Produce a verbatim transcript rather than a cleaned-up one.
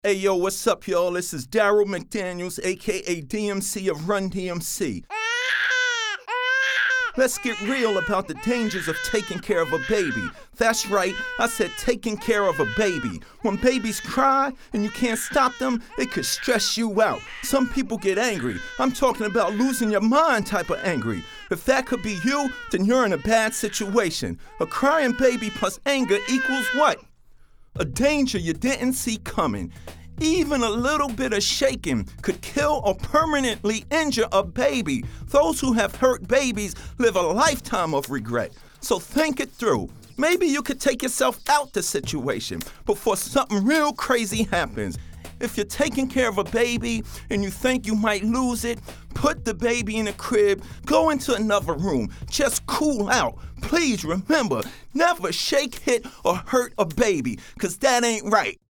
Hey yo, what's up y'all? This is Daryl McDaniels, aka D M C of Run D M C. Let's get real about the dangers of taking care of a baby. That's right, I said taking care of a baby. When babies cry and you can't stop them, it could stress you out. Some people get angry. I'm talking about losing your mind type of angry. If that could be you, then you're in a bad situation. A crying baby plus anger equals what? A danger you didn't see coming. Even a little bit of shaking could kill or permanently injure a baby. Those who have hurt babies live a lifetime of regret. So think it through. Maybe you could take yourself out the situation before something real crazy happens. If you're taking care of a baby and you think you might lose it, put the baby in a crib, go into another room, just cool out. Please remember, never shake, hit, or hurt a baby, 'cause that ain't right.